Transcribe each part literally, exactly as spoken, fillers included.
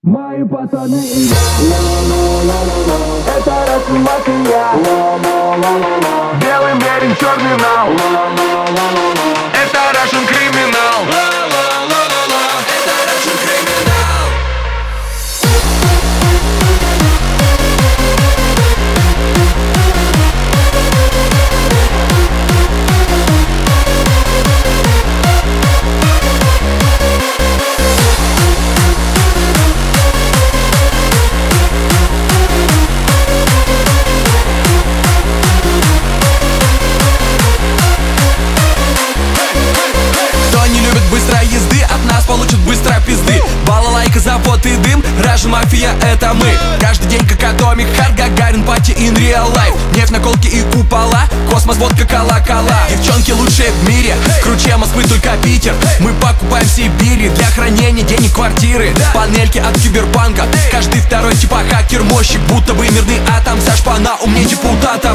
Мои пацаны и я, это Russian Mafia. Белый мерин, черный нал, это Russian криминал. Это Russian криминал. Быстрой езды от нас получит быстро пизды. Балалайка, завод и дым, Russian Mafia это мы. Каждый день как Atomic Heart, Гагарин, пати in real life. Нефть, наколки и купола, космос, водка, колокола. Девчонки лучшие в мире, круче Москвы только Питер. Мы покупаем в Сибири для хранения денег квартиры. Панельки от киберпанка, каждый второй типа хакер. Мощи, будто бы мирный атом, вся шпана умнее депутатов.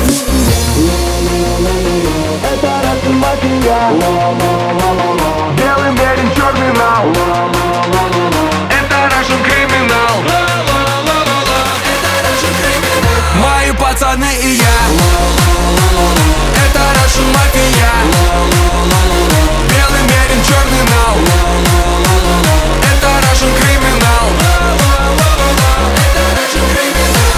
Это Russian Mafia. Белый мерин, черный нал, это Russian криминал. Мои пацаны и я, это Russian Mafia. Белый мерин, черный нал, это Russian криминал. Это Russian криминал.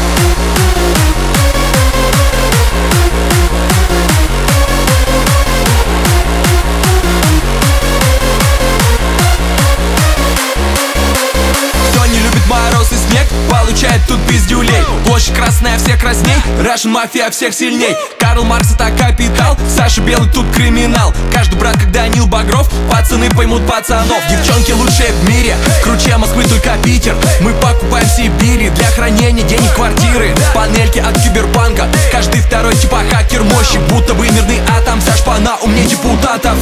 Мороз и снег, получает тут пиздюлей. Площадь красная, все красней, Russian Mafia всех сильней. Карл Маркс это капитал, Саша Белый тут криминал. Каждый брат как Данил Багров, пацаны поймут пацанов. Девчонки лучшие в мире, круче Москвы только Питер. Мы покупаем в Сибири для хранения денег квартиры. Панельки от киберпанка, каждый второй типа хакер. Мощи, будто бы мирный атом, вся шпана умнее депутатов.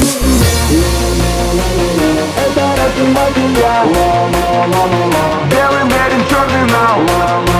Это Russian Mafia. Белый мерин, черный нал,